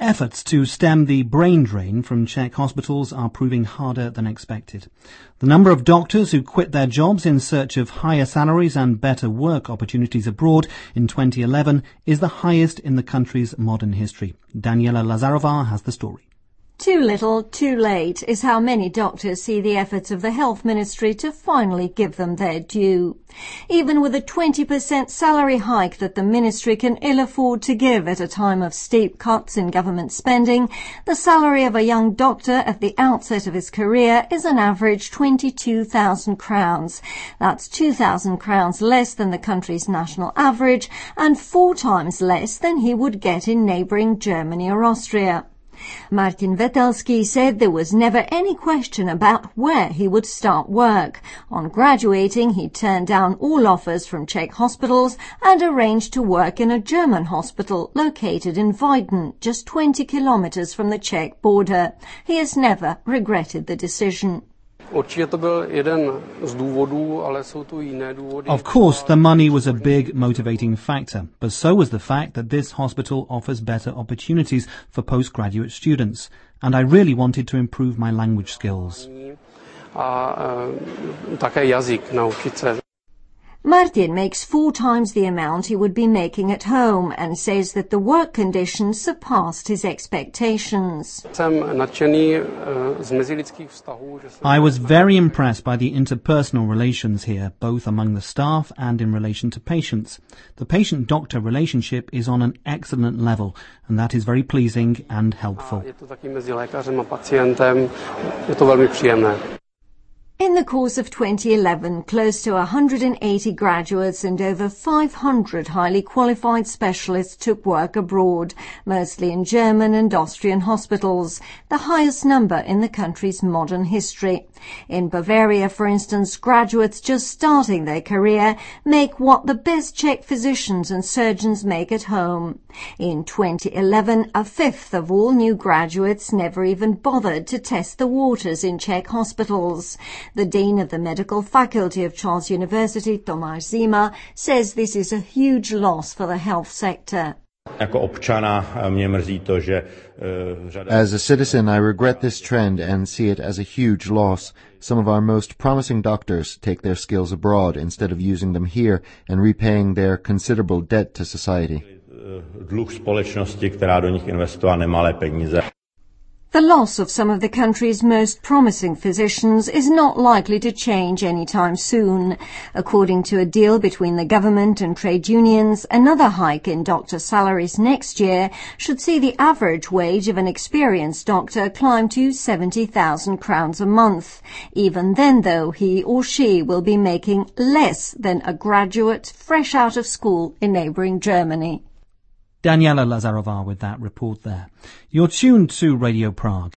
efforts to stem the brain drain from Czech hospitals are proving harder than expected. The number of doctors who quit their jobs in search of higher salaries and better work opportunities abroad in 2011 is the highest in the country's modern history. Daniela Lazarova has the story. Too little, too late is how many doctors see the efforts of the Health Ministry to finally give them their due. Even with a 20% salary hike that the Ministry can ill afford to give at a time of steep cuts in government spending, the salary of a young doctor at the outset of his career is an average 22,000 crowns. That's 2,000 crowns less than the country's national average and 4 times less than he would get in neighbouring Germany or Austria. Martin Vetelski said there was never any question about where he would start work. On graduating, he turned down all offers from Czech hospitals and arranged to work in a German hospital located in Weiden, just 20 kilometers from the Czech border. He has never regretted the decision. Of course, the money was a big motivating factor, but so was the fact that this hospital offers better opportunities for postgraduate students, and I really wanted to improve my language skills. Martin makes 4 times the amount he would be making at home and says that the work conditions surpassed his expectations. I was very impressed by the interpersonal relations here, both among the staff and in relation to patients. The patient-doctor relationship is on an excellent level, and that is very pleasing and helpful. In the course of 2011, close to 180 graduates and over 500 highly qualified specialists took work abroad, mostly in German and Austrian hospitals, the highest number in the country's modern history. In Bavaria, for instance, graduates just starting their career make what the best Czech physicians and surgeons make at home. In 2011, a fifth of all new graduates never even bothered to test the waters in Czech hospitals. The Dean of the Medical Faculty of Charles University, Tomáš Zima, says this is a huge loss for the health sector. As a citizen, I regret this trend and see it as a huge loss. Some of our most promising doctors take their skills abroad instead of using them here and repaying their considerable debt to society. The loss of some of the country's most promising physicians is not likely to change anytime soon. According to a deal between the government and trade unions, another hike in doctor salaries next year should see the average wage of an experienced doctor climb to 70,000 crowns a month. Even then, though, he or she will be making less than a graduate fresh out of school in neighbouring Germany. Daniela Lazarova with that report there. You're tuned to Radio Prague.